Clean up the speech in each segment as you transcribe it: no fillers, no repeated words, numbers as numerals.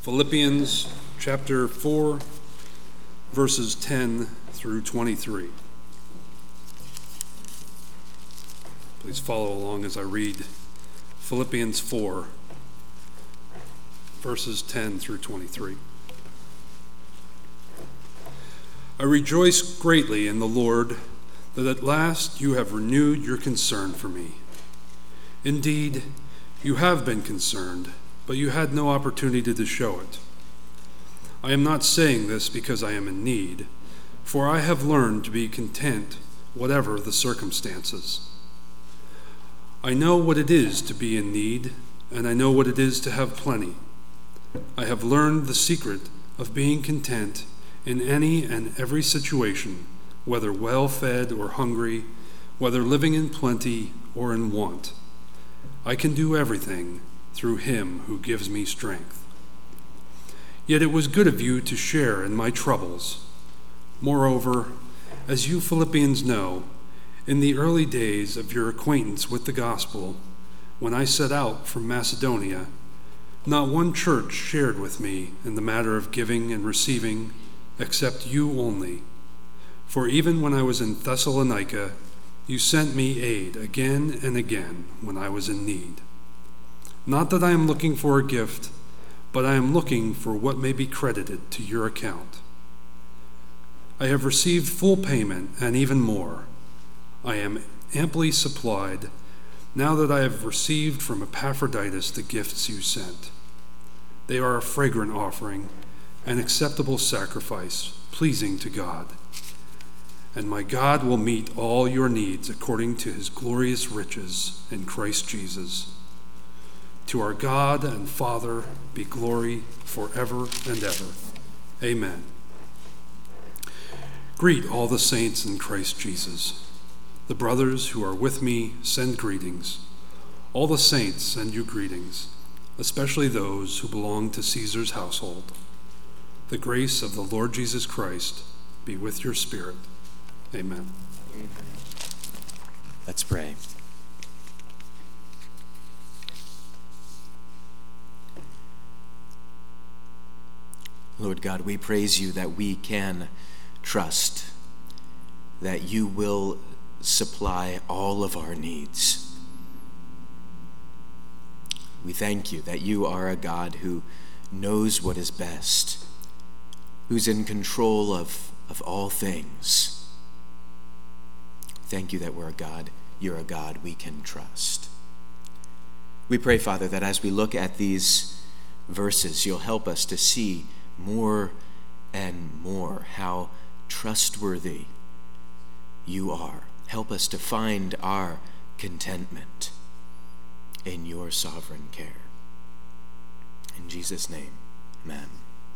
Philippians chapter 4, verses 10 through 23. Please follow along as I read Philippians 4, verses 10 through 23. I rejoice greatly in the Lord that at last you have renewed your concern for me. Indeed, you have been concerned, but you had no opportunity to show it. I am not saying this because I am in need, for I have learned to be content whatever the circumstances. I know what it is to be in need, and I know what it is to have plenty. I have learned the secret of being content in any and every situation, whether well-fed or hungry, whether living in plenty or in want. I can do everything through him who gives me strength. Yet it was good of you to share in my troubles. Moreover, as you Philippians know, in the early days of your acquaintance with the gospel, when I set out from Macedonia, not one church shared with me in the matter of giving and receiving, except you only. For even when I was in Thessalonica, you sent me aid again and again when I was in need. Not that I am looking for a gift, but I am looking for what may be credited to your account. I have received full payment and even more. I am amply supplied now that I have received from Epaphroditus the gifts you sent. They are a fragrant offering, an acceptable sacrifice, pleasing to God. And my God will meet all your needs according to his glorious riches in Christ Jesus. To our God and Father be glory forever and ever. Amen. Greet all the saints in Christ Jesus. The brothers who are with me send greetings. All the saints send you greetings, especially those who belong to Caesar's household. The grace of the Lord Jesus Christ be with your spirit. Amen. Let's pray. Lord God, we praise you that we can trust that you will supply all of our needs. We thank you that you are a God who knows what is best, who's in control of all things. Thank you that you're a God we can trust. We pray, Father, that as we look at these verses, you'll help us to see more and more how trustworthy you are. Help us to find our contentment in your sovereign care. In Jesus' name, amen.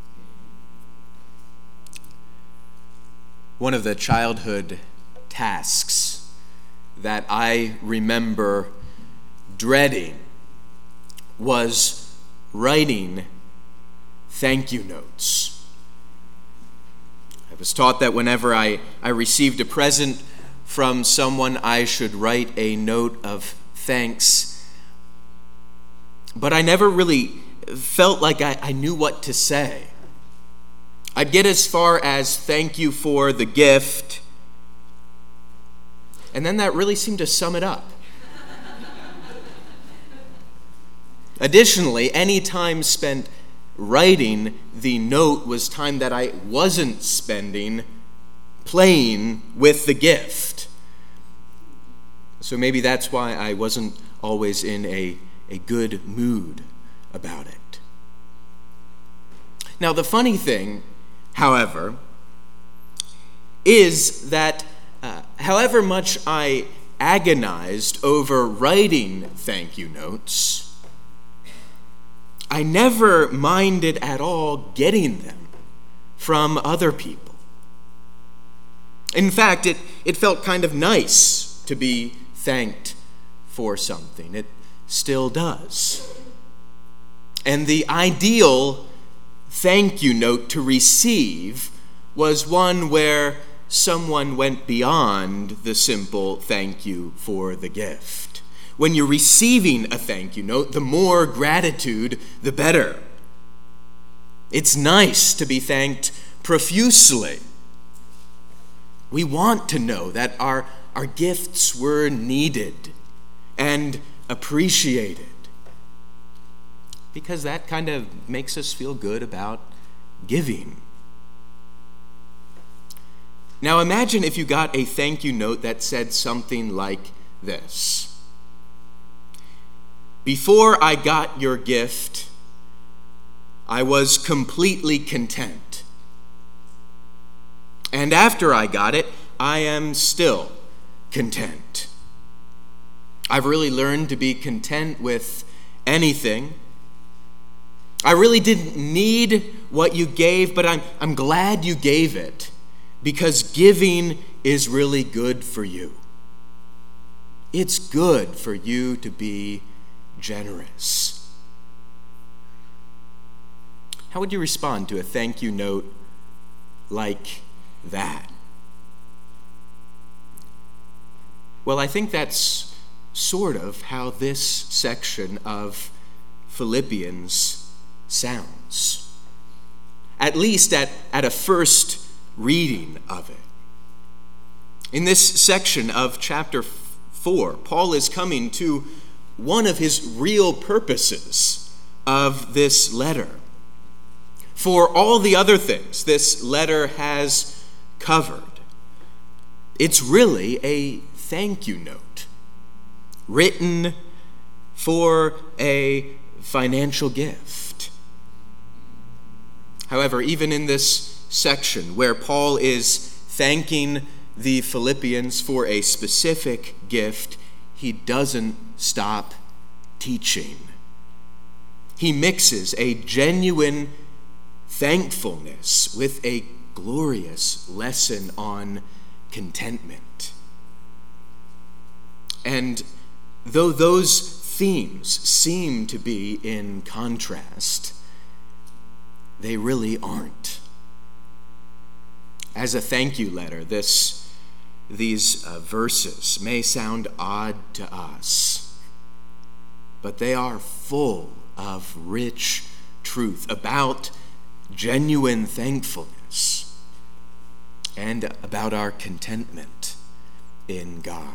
One of the childhood tasks that I remember dreading was writing thank you notes. I was taught that whenever I received a present from someone, I should write a note of thanks. But I never really felt like I knew what to say. I'd get as far as thank you for the gift, and then that really seemed to sum it up. Additionally, any time spent writing the note was time that I wasn't spending playing with the gift. So maybe that's why I wasn't always in a good mood about it. Now, the funny thing, however, is that however much I agonized over writing thank you notes, I never minded at all getting them from other people. In fact, it felt kind of nice to be thanked for something. It still does. And the ideal thank you note to receive was one where someone went beyond the simple thank you for the gift. When you're receiving a thank you note, the more gratitude, the better. It's nice to be thanked profusely. We want to know that our gifts were needed and appreciated, because that kind of makes us feel good about giving. Now imagine if you got a thank you note that said something like this: "Before I got your gift, I was completely content. And after I got it, I am still content. I've really learned to be content with anything. I really didn't need what you gave, but I'm glad you gave it, because giving is really good for you. It's good for you to be generous." How would you respond to a thank you note like that? Well, I think that's sort of how this section of Philippians sounds, at least at a first reading of it. In this section of chapter 4, Paul is coming to one of his real purposes of this letter. For all the other things this letter has covered, it's really a thank you note written for a financial gift. However, even in this section where Paul is thanking the Philippians for a specific gift, he doesn't stop teaching. He mixes a genuine thankfulness with a glorious lesson on contentment. And though those themes seem to be in contrast, they really aren't. As a thank you letter, these verses may sound odd to us, but they are full of rich truth about genuine thankfulness and about our contentment in God.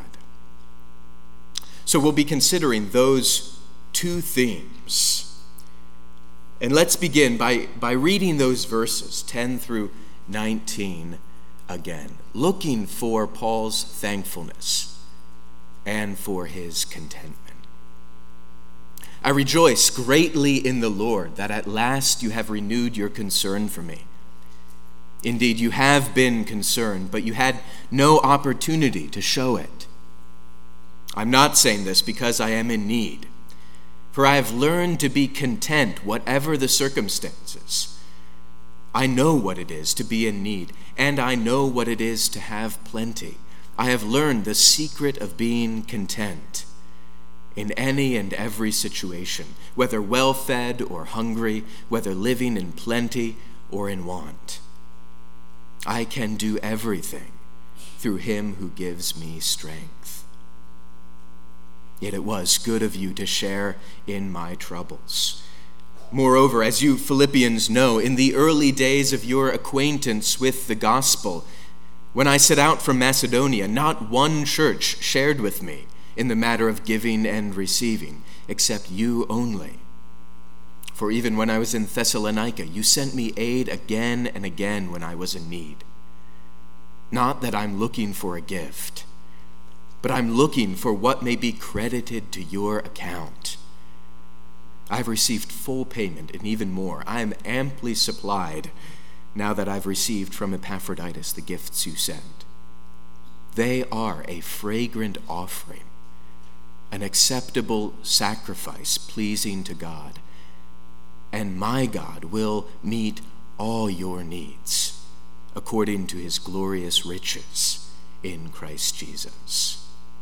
So we'll be considering those two themes. And let's begin by reading those verses 10 through 19 again, looking for Paul's thankfulness and for his contentment. "I rejoice greatly in the Lord that at last you have renewed your concern for me. Indeed, you have been concerned, but you had no opportunity to show it. I'm not saying this because I am in need, for I have learned to be content whatever the circumstances. I know what it is to be in need, and I know what it is to have plenty. I have learned the secret of being content in any and every situation, whether well-fed or hungry, whether living in plenty or in want. I can do everything through him who gives me strength. Yet it was good of you to share in my troubles. Moreover, as you Philippians know, in the early days of your acquaintance with the gospel, when I set out from Macedonia, not one church shared with me in the matter of giving and receiving, except you only. For even when I was in Thessalonica, you sent me aid again and again when I was in need. Not that I'm looking for a gift, but I'm looking for what may be credited to your account. I've received full payment and even more. I am amply supplied now that I've received from Epaphroditus the gifts you sent. They are a fragrant offering, an acceptable sacrifice pleasing to God. And my God will meet all your needs according to his glorious riches in Christ Jesus."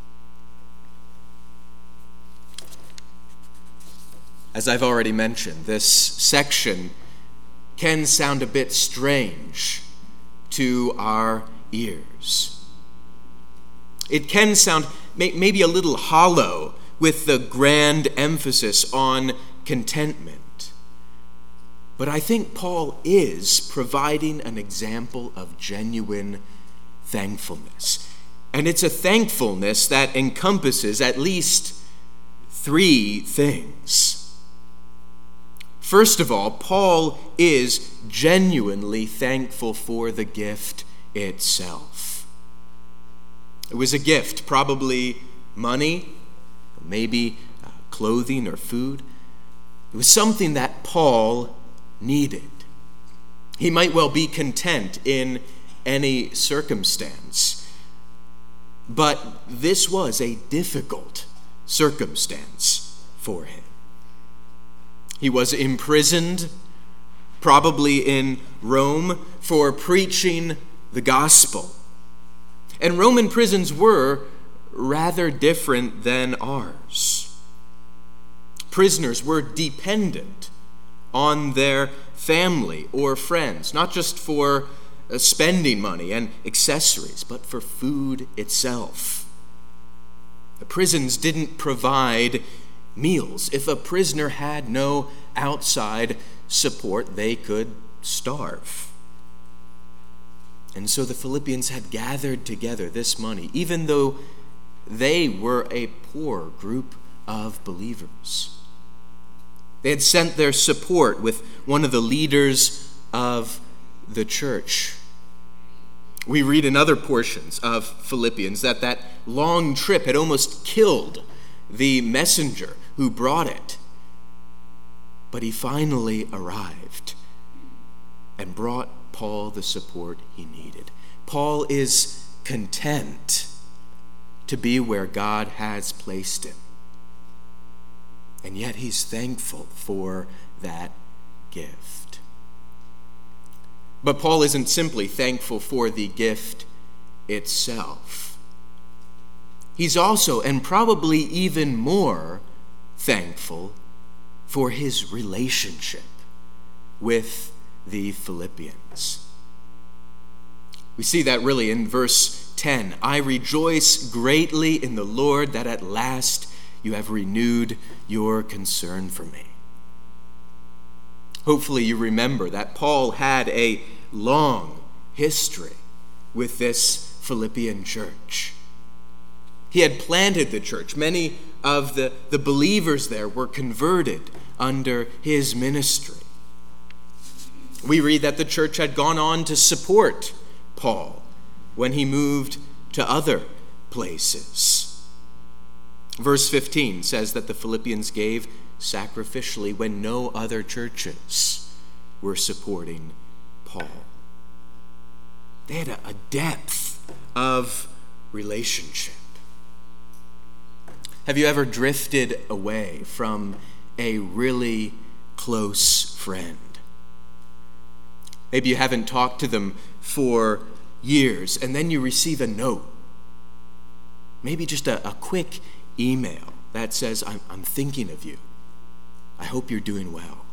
As I've already mentioned, this section can sound a bit strange to our ears. It can sound maybe a little hollow with the grand emphasis on contentment. But I think Paul is providing an example of genuine thankfulness. And it's a thankfulness that encompasses at least three things. First of all, Paul is genuinely thankful for the gift itself. It was a gift, probably money, maybe clothing or food. It was something that Paul needed. He might well be content in any circumstance, but this was a difficult circumstance for him. He was imprisoned, probably in Rome, for preaching the gospel. And Roman prisons were rather different than ours. Prisoners were dependent on their family or friends, not just for spending money and accessories, but for food itself. The prisons didn't provide meals. If a prisoner had no outside support, they could starve. And so the Philippians had gathered together this money, even though they were a poor group of believers. They had sent their support with one of the leaders of the church. We read in other portions of Philippians that long trip had almost killed the messenger who brought it. But he finally arrived and brought Paul the support he needed. Paul is content to be where God has placed him. And yet he's thankful for that gift. But Paul isn't simply thankful for the gift itself. He's also, and probably even more, thankful for his relationship with the Philippians. We see that really in verse 10. I rejoice greatly in the Lord that at last you have renewed your concern for me. Hopefully you remember that Paul had a long history with this Philippian church. He had planted the church. Many of the believers there were converted under his ministry. We read that the church had gone on to support Paul when he moved to other places. Verse 15 says that the Philippians gave sacrificially when no other churches were supporting Paul. They had a depth of relationship. Have you ever drifted away from a really close friend? Maybe you haven't talked to them for years, and then you receive a note. Maybe just a quick email that says, I'm thinking of you. I hope you're doing well.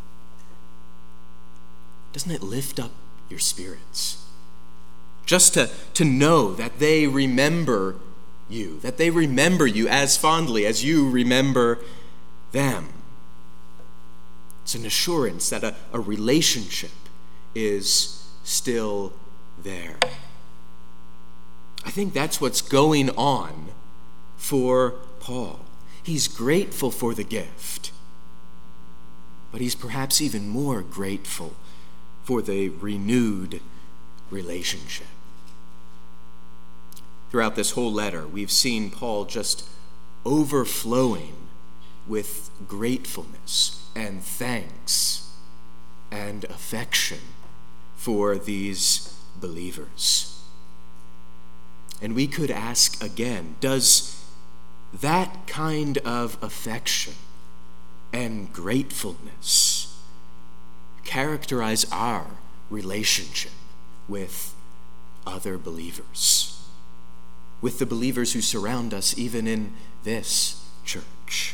Doesn't it lift up your spirits? Just to know that they remember you, that they remember you as fondly as you remember them. It's an assurance that a relationship is still there. I think that's what's going on for Paul. He's grateful for the gift, but he's perhaps even more grateful for the renewed relationship. Throughout this whole letter, we've seen Paul just overflowing with gratefulness and thanks and affection for these believers. And we could ask again, does that kind of affection and gratefulness characterize our relationship with other believers? With the believers who surround us even in this church?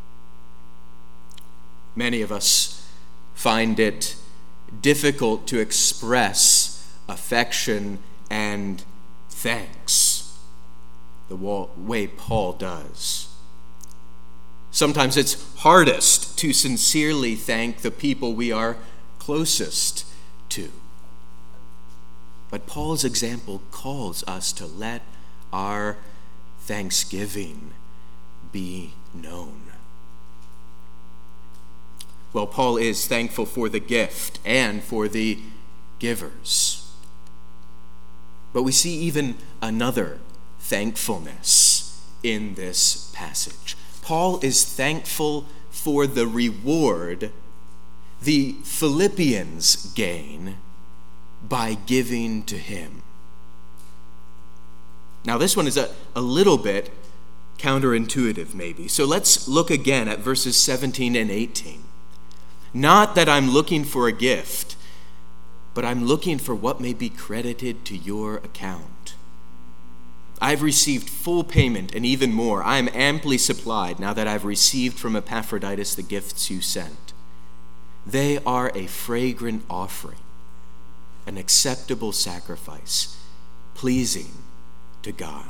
Many of us find it difficult to express affection and thanks the way Paul does. Sometimes it's hardest to sincerely thank the people we are closest to. But Paul's example calls us to let our thanksgiving be known. Well, Paul is thankful for the gift and for the givers. But we see even another thankfulness in this passage. Paul is thankful for the reward the Philippians gain by giving to him. Now, this one is a little bit counterintuitive, maybe. So let's look again at verses 17 and 18. Not that I'm looking for a gift, but I'm looking for what may be credited to your account. I've received full payment and even more. I am amply supplied now that I've received from Epaphroditus the gifts you sent. They are a fragrant offering, an acceptable sacrifice, pleasing to God.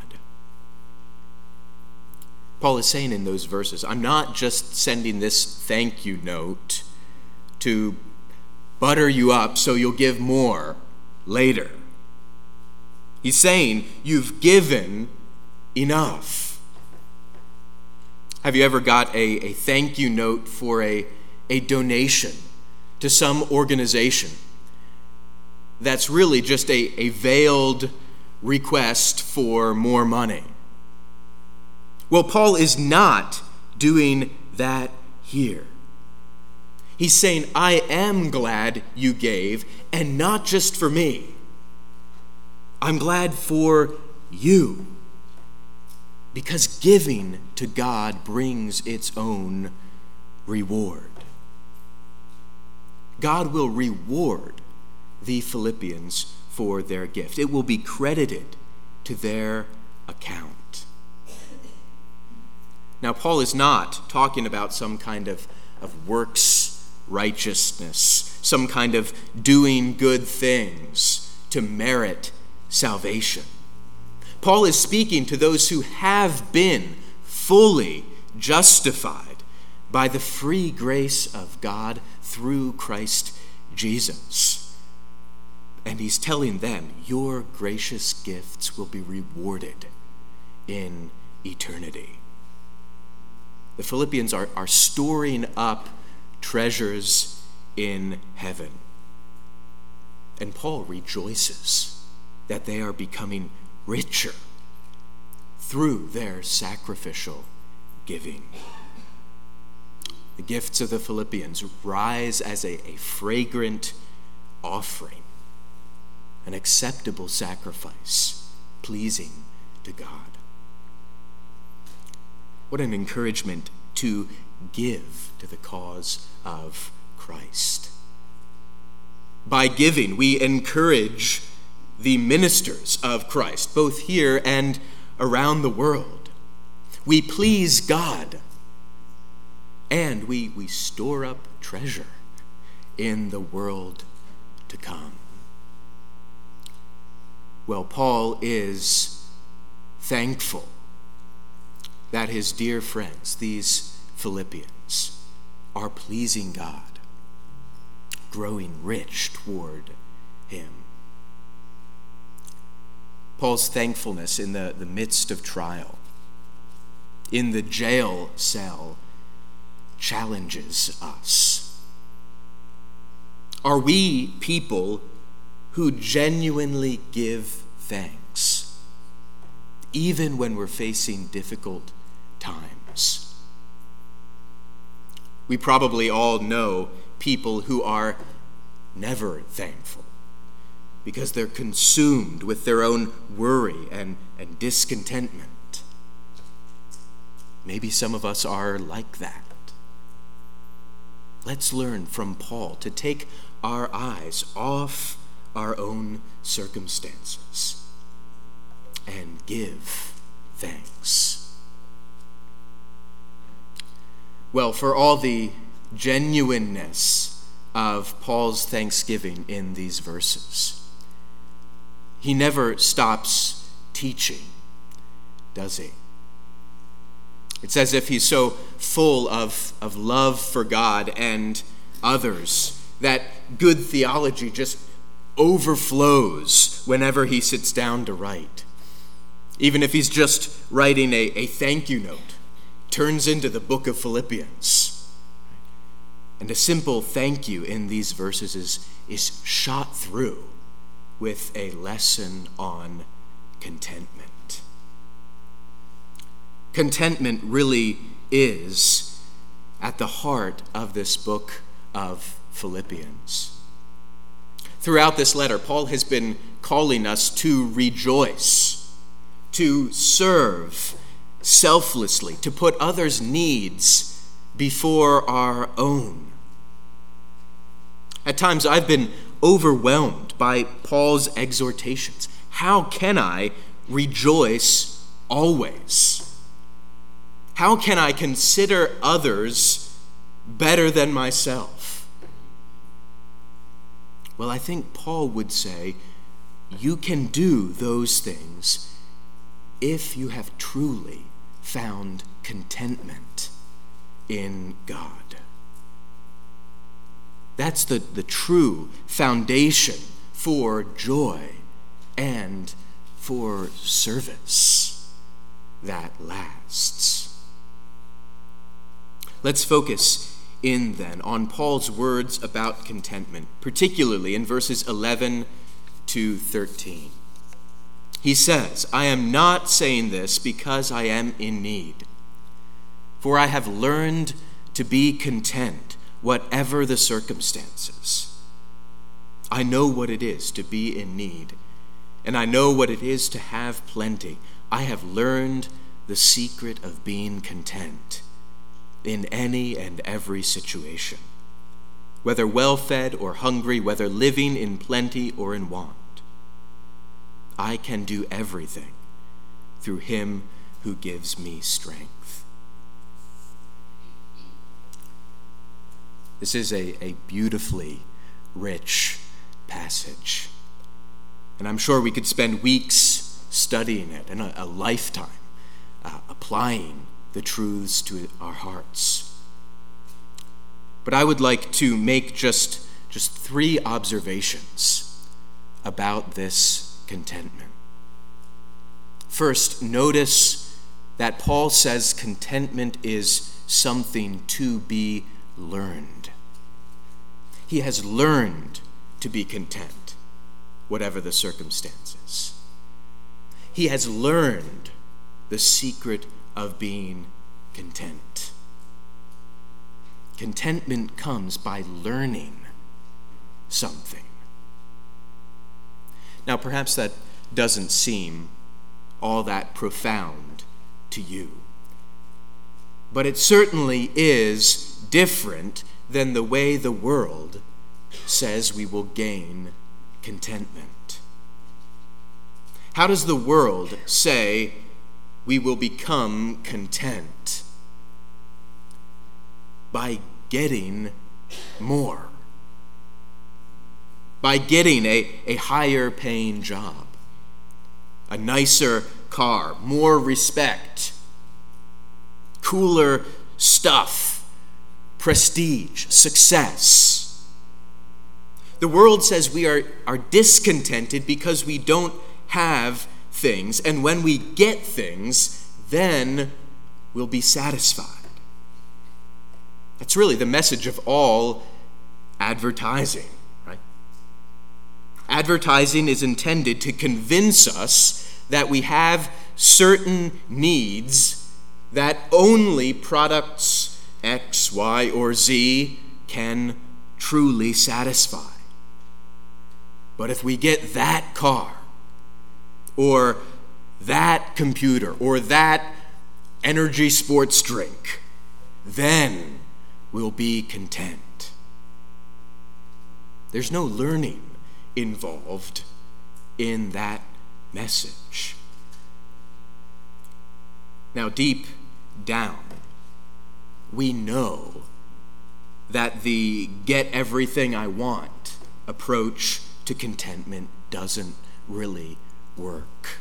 Paul is saying in those verses, I'm not just sending this thank you note to butter you up so you'll give more later. He's saying you've given enough. Have you ever got a thank you note for a donation to some organization that's really just a veiled request for more money? Well, Paul is not doing that here. He's saying, I am glad you gave, and not just for me. I'm glad for you. Because giving to God brings its own reward. God will reward the Philippians for their gift. It will be credited to their account. Now, Paul is not talking about some kind of works righteousness, some kind of doing good things to merit salvation. Paul is speaking to those who have been fully justified by the free grace of God through Christ Jesus. And he's telling them, your gracious gifts will be rewarded in eternity. The Philippians are storing up treasures in heaven. And Paul rejoices that they are becoming richer through their sacrificial giving. The gifts of the Philippians rise as a fragrant offering, an acceptable sacrifice, pleasing to God. What an encouragement to give to the cause of Christ. By giving, we encourage the ministers of Christ, both here and around the world. We please God, and we store up treasure in the world to come. Well, Paul is thankful that his dear friends, these Philippians, are pleasing God, growing rich toward him. Paul's thankfulness in the midst of trial, in the jail cell, challenges us. Are we people who genuinely give thanks, even when we're facing difficult times? We probably all know people who are never thankful because they're consumed with their own worry and discontentment. Maybe some of us are like that. Let's learn from Paul to take our eyes off our own circumstances and give thanks. Well, for all the genuineness of Paul's thanksgiving in these verses, he never stops teaching, does he? It's as if he's so full of love for God and others that good theology just overflows whenever he sits down to write. Even if he's just writing a thank you note, turns into the book of Philippians. And a simple thank you in these verses is shot through with a lesson on contentment. Contentment really is at the heart of this book of Philippians. Throughout this letter, Paul has been calling us to rejoice, to serve selflessly, to put others' needs before our own. At times, I've been overwhelmed by Paul's exhortations. How can I rejoice always? How can I consider others better than myself? Well, I think Paul would say, you can do those things if you have truly found contentment in God. That's the true foundation for joy and for service that lasts. Let's focus in then on Paul's words about contentment, particularly in verses 11 to 13. He says, I am not saying this because I am in need, for I have learned to be content, whatever the circumstances. I know what it is to be in need, and I know what it is to have plenty. I have learned the secret of being content in any and every situation, whether well-fed or hungry, whether living in plenty or in want. I can do everything through him who gives me strength. This is a beautifully rich passage, and I'm sure we could spend weeks studying it and a lifetime applying the truths to our hearts. But I would like to make just 3 observations about this contentment. First, notice that Paul says contentment is something to be learned. He has learned to be content, whatever the circumstances. He has learned the secret of being content. Contentment comes by learning something. Now, perhaps that doesn't seem all that profound to you, but it certainly is different than the way the world says we will gain contentment. How does the world say we will become content? By getting more. By getting a higher paying job, a nicer car, more respect, cooler stuff, prestige, success. The world says we are discontented because we don't have things, and when we get things, then we'll be satisfied. That's really the message of all advertising, right? Advertising is intended to convince us that we have certain needs that only products X, Y, or Z can truly satisfy. But if we get that car, or that computer, or that energy sports drink, then we'll be content. There's no learning involved in that message. Now, deep down, we know that the get everything I want approach to contentment doesn't really work.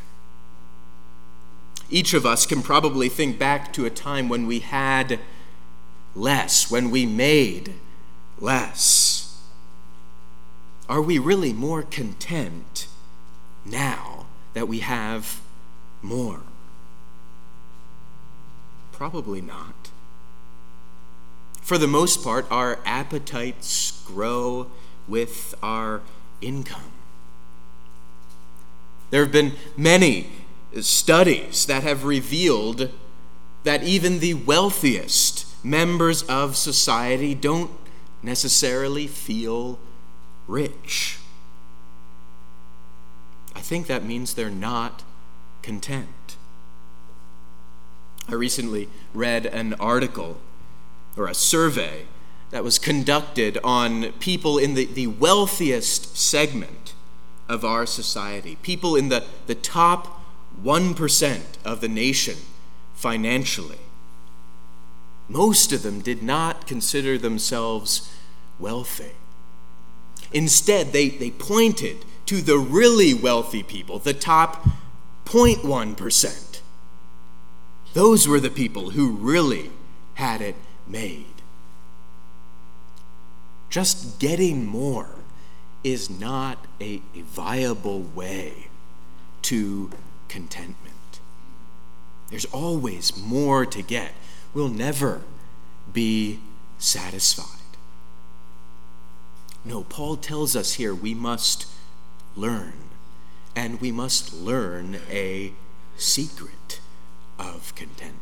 Each of us can probably think back to a time when we had less, when we made less. are we really more content now that we have more? Probably not. For the most part, our appetites grow with our income. There have been many studies that have revealed that even the wealthiest members of society don't necessarily feel rich. I think that means they're not content. I recently read an article or a survey that was conducted on people in the wealthiest segment of our society, people in the top 1% of the nation financially. Most of them did not consider themselves wealthy. Instead, they pointed to the really wealthy people, the top 0.1%. Those were the people who really had it made. Just getting more is not a viable way to contentment. There's always more to get. We'll never be satisfied. No, Paul tells us here we must learn, and we must learn a secret of contentment.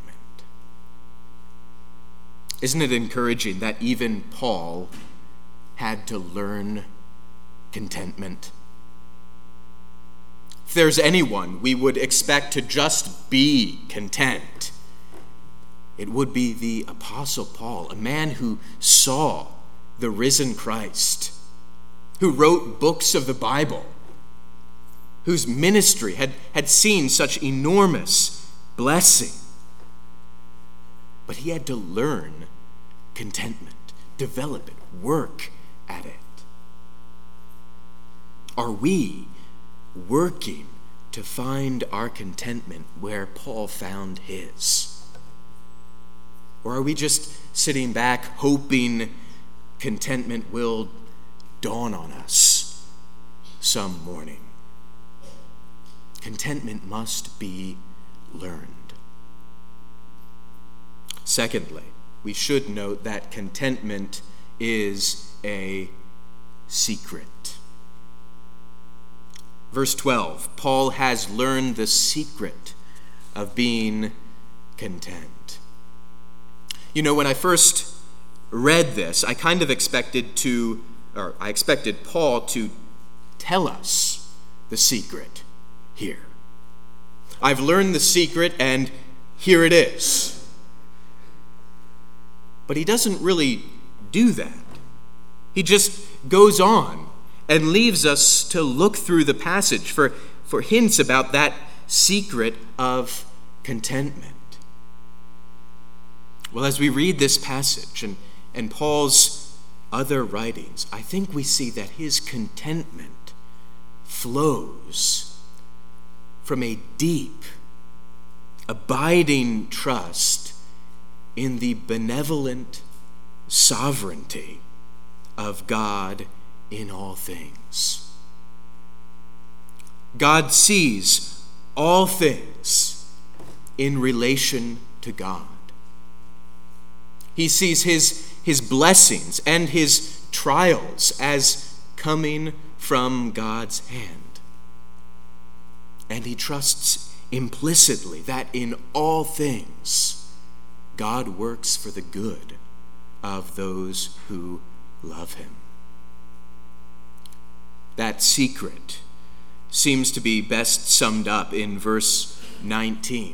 Isn't it encouraging that even Paul had to learn contentment? If there's anyone we would expect to just be content, it would be the Apostle Paul, a man who saw the risen Christ, who wrote books of the Bible, whose ministry had seen such enormous blessing. But he had to learn contentment, develop it, work at it. Are we working to find our contentment where Paul found his? Or are we just sitting back hoping contentment will dawn on us some morning? Contentment must be learned. Secondly, we should note that contentment is a secret. Verse 12, Paul has learned the secret of being content. You know, when I first read this, I kind of expected Paul to tell us the secret here. I've learned the secret, and here it is. But he doesn't really do that. He just goes on and leaves us to look through the passage for hints about that secret of contentment. Well, as we read this passage and Paul's other writings, I think we see that his contentment flows from a deep, abiding trust in the benevolent sovereignty of God in all things. God sees all things in relation to God. He sees his blessings and his trials as coming from God's hand. And he trusts implicitly that in all things, God works for the good of those who love him. That secret seems to be best summed up in verse 19.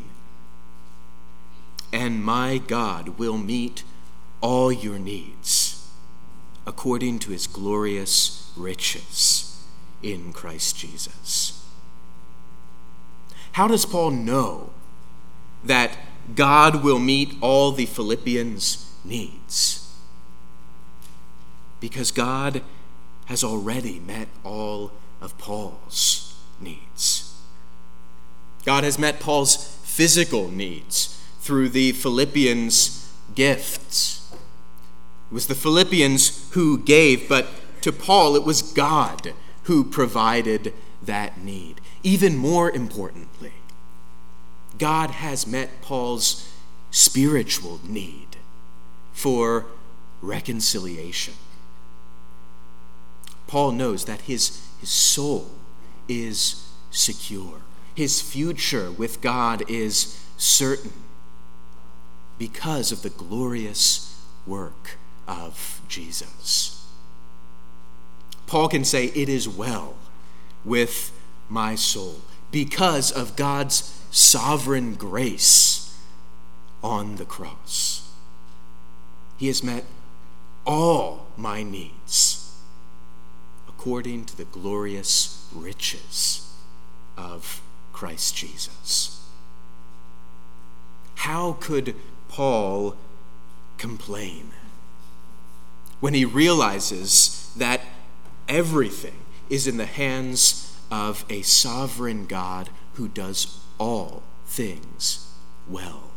And my God will meet all your needs according to his glorious riches in Christ Jesus. How does Paul know that God will meet all the Philippians' needs? Because God has already met all of Paul's needs. God has met Paul's physical needs through the Philippians' gifts. It was the Philippians who gave, but to Paul, it was God who provided that need. Even more importantly, God has met Paul's spiritual need for reconciliation. Paul knows that his soul is secure. His future with God is certain because of the glorious work of Jesus. Paul can say, "It is well with my soul," because of God's sovereign grace on the cross. He has met all my needs according to the glorious riches of Christ Jesus. How could Paul complain when he realizes that everything is in the hands of a sovereign God who does all things well?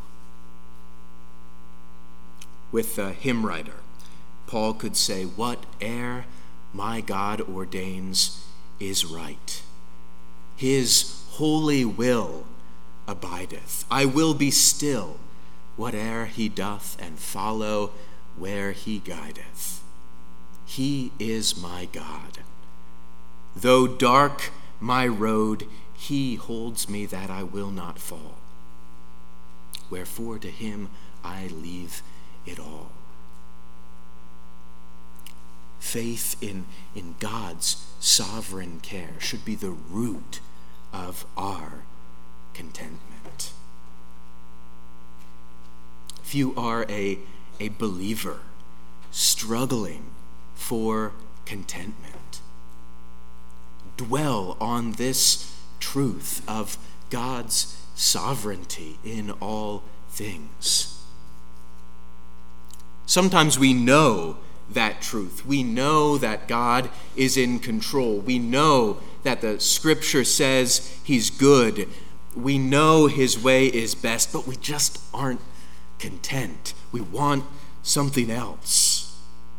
With the hymn writer, Paul could say, "Whate'er my God ordains is right. His holy will abideth. I will be still, whate'er he doth, and follow where he guideth. He is my God. Though dark my road, he holds me that I will not fall. Wherefore to him I leave it all." Faith in God's sovereign care should be the root of our contentment. If you are a believer struggling for contentment, dwell on this truth of God's sovereignty in all things. Sometimes we know that truth. We know that God is in control. We know that the Scripture says he's good. We know his way is best, but we just aren't content. We want something else.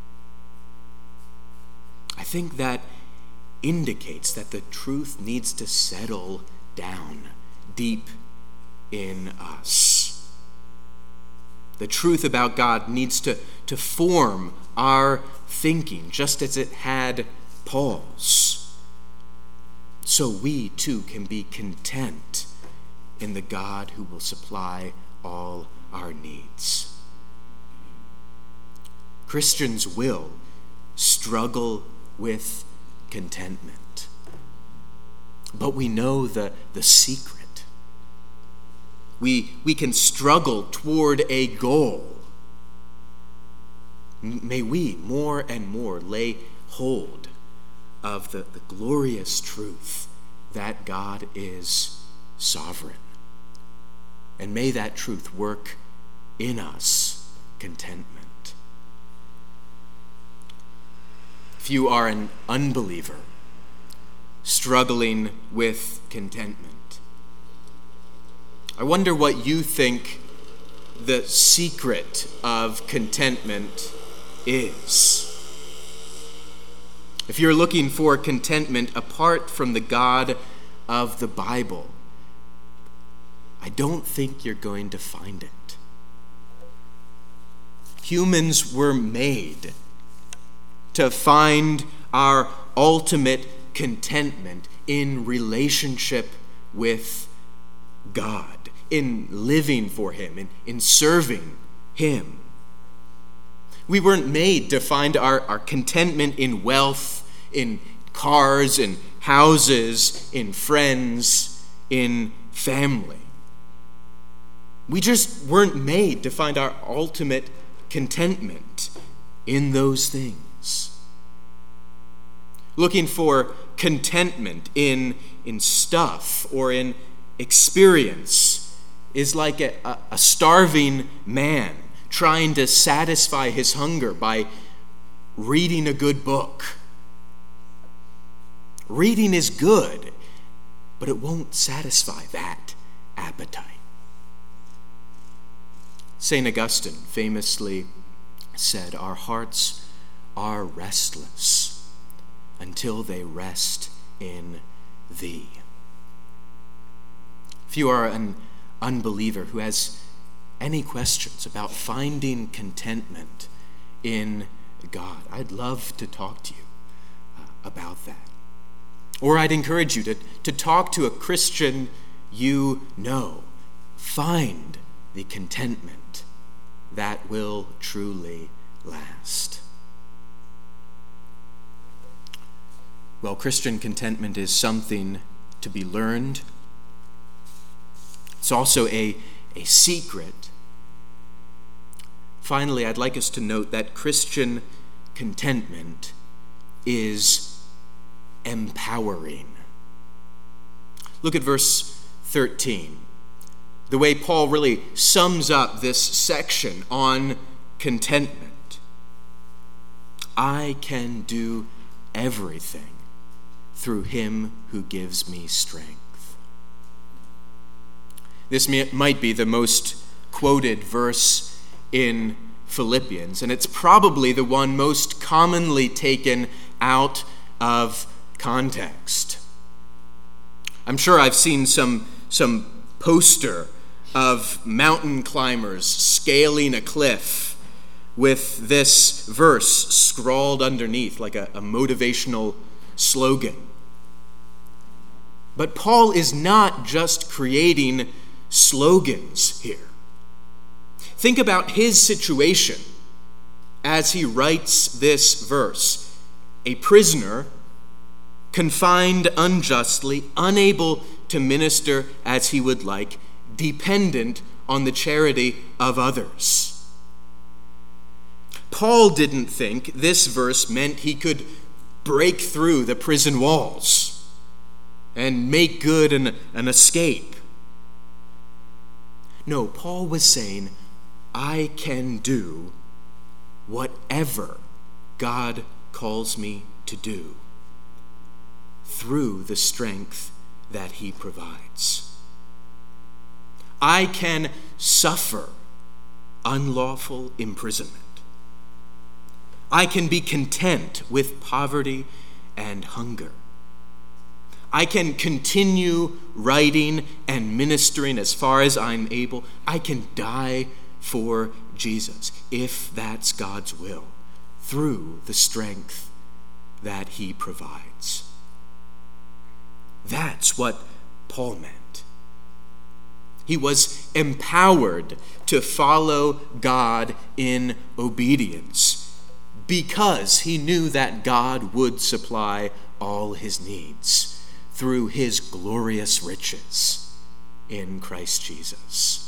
I think that indicates that the truth needs to settle down deep in us. The truth about God needs to form our thinking, just as it had Paul's, so we too can be content in the God who will supply all our needs. Christians will struggle with contentment, but we know the secret. We can struggle toward a goal. May we more and more lay hold of the glorious truth that God is sovereign. And may that truth work in us contentment. If you are an unbeliever struggling with contentment, I wonder what you think the secret of contentment is. If you're looking for contentment apart from the God of the Bible, I don't think you're going to find it. Humans were made to find our ultimate contentment in relationship with God, in living for him, in serving him. We weren't made to find our contentment in wealth, in cars, in houses, in friends, in family. We just weren't made to find our ultimate contentment in those things. Looking for contentment in stuff or in experience is like a starving man trying to satisfy his hunger by reading a good book. Reading is good, but it won't satisfy that appetite. St. Augustine famously said, "Our hearts are restless until they rest in thee. If you are an unbeliever who has any questions about finding contentment in God, I'd love to talk to you about that. Or I'd encourage you to talk to a Christian you know. Find the contentment that will truly last. Well, Christian contentment is something to be learned. It's also a secret. Finally, I'd like us to note that Christian contentment is empowering. Look at verse 13. The way Paul really sums up this section on contentment. I can do everything through him who gives me strength. This might be the most quoted verse in Philippians, and it's probably the one most commonly taken out of context. I'm sure I've seen some poster of mountain climbers scaling a cliff with this verse scrawled underneath like a motivational slogan. But Paul is not just creating slogans here. Think about his situation as he writes this verse. A prisoner, confined unjustly, unable to minister as he would like, dependent on the charity of others. Paul didn't think this verse meant he could break through the prison walls and make good an escape. No, Paul was saying, I can do whatever God calls me to do through the strength that he provides. I can suffer unlawful imprisonment. I can be content with poverty and hunger. I can continue writing and ministering as far as I'm able. I can die for Jesus, if that's God's will, through the strength that he provides. That's what Paul meant. He was empowered to follow God in obedience because he knew that God would supply all his needs through his glorious riches in Christ Jesus.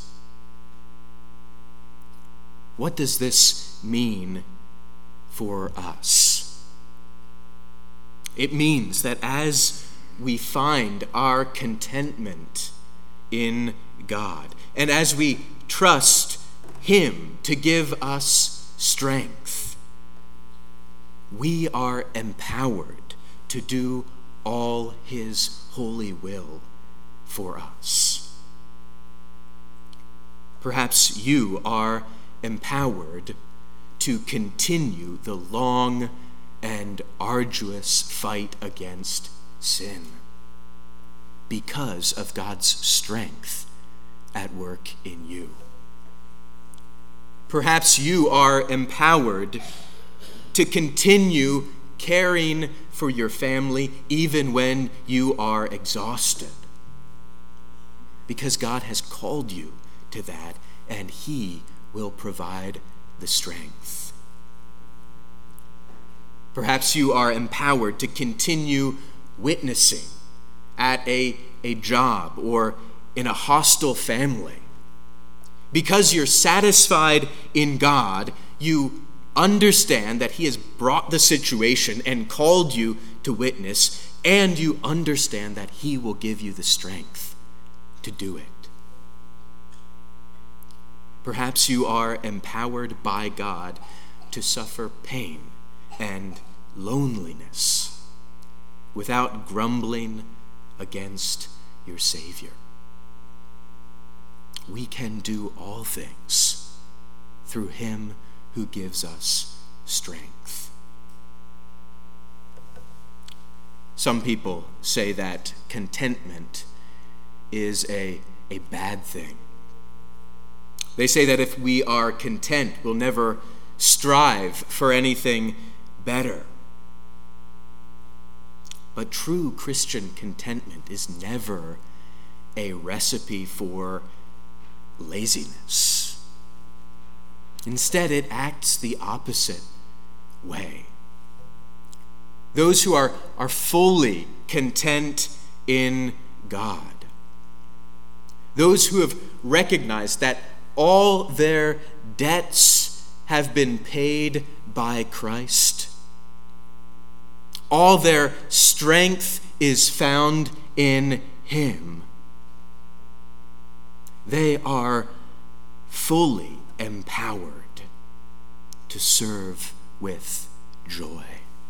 What does this mean for us? It means that as we find our contentment in God, and as we trust him to give us strength, we are empowered to do all his holy will for us. Perhaps you are empowered to continue the long and arduous fight against sin because of God's strength at work in you. Perhaps you are empowered to continue caring for your family even when you are exhausted, because God has called you to that and he will provide the strength. Perhaps you are empowered to continue witnessing at a job or in a hostile family. Because you're satisfied in God, you understand that he has brought the situation and called you to witness, and you understand that he will give you the strength to do it. Perhaps you are empowered by God to suffer pain and loneliness without grumbling against your Savior. We can do all things through him who gives us strength. Some people say that contentment is a bad thing. They say that if we are content, we'll never strive for anything better. But true Christian contentment is never a recipe for laziness. Instead, it acts the opposite way. Those who are fully content in God, those who have recognized that all their debts have been paid by Christ, all their strength is found in Him, they are fully empowered to serve with joy.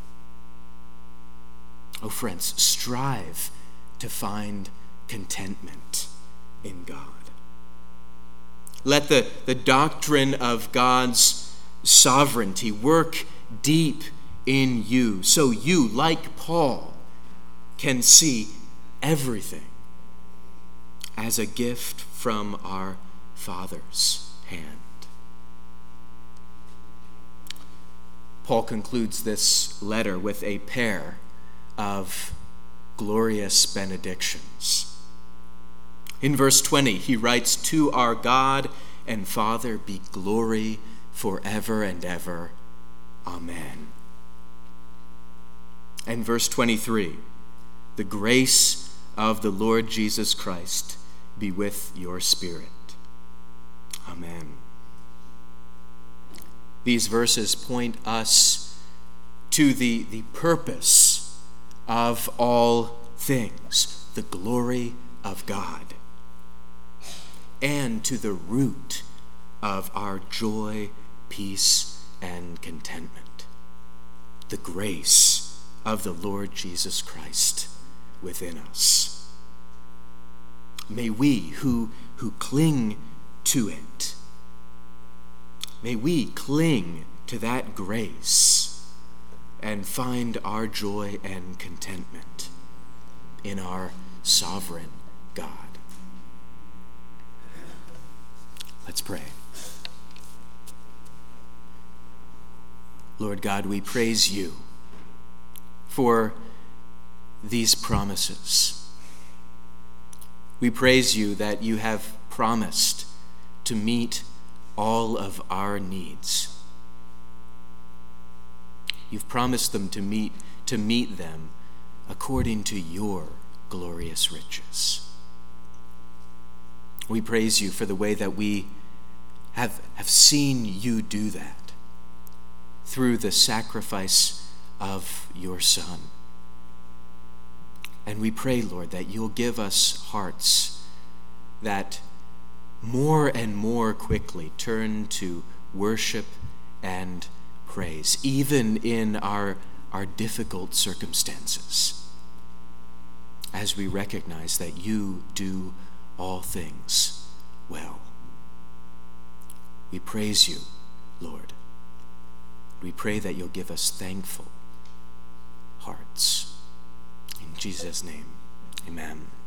Oh, friends, strive to find contentment in God. Let the doctrine of God's sovereignty work deep in you, so you, like Paul, can see everything as a gift from our Father's hand. Paul concludes this letter with a pair of glorious benedictions. In verse 20, he writes, "To our God and Father be glory forever and ever. Amen." And verse 23, "The grace of the Lord Jesus Christ be with your spirit. Amen." These verses point us to the purpose of all things, the glory of God, and to the root of our joy, peace, and contentment, the grace of the Lord Jesus Christ within us. May we who cling to it, may we cling to that grace and find our joy and contentment in our sovereign God. Let's pray. Lord God, we praise you for these promises. We praise you that you have promised to meet all of our needs. You've promised them to meet them according to your glorious riches. We praise you for the way that we have seen you do that through the sacrifice of your Son. And we pray, Lord, that you'll give us hearts that more and more quickly turn to worship and praise, even in our difficult circumstances, as we recognize that you do all things well. We praise you, Lord. We pray that you'll give us thankful hearts. In Jesus' name, amen.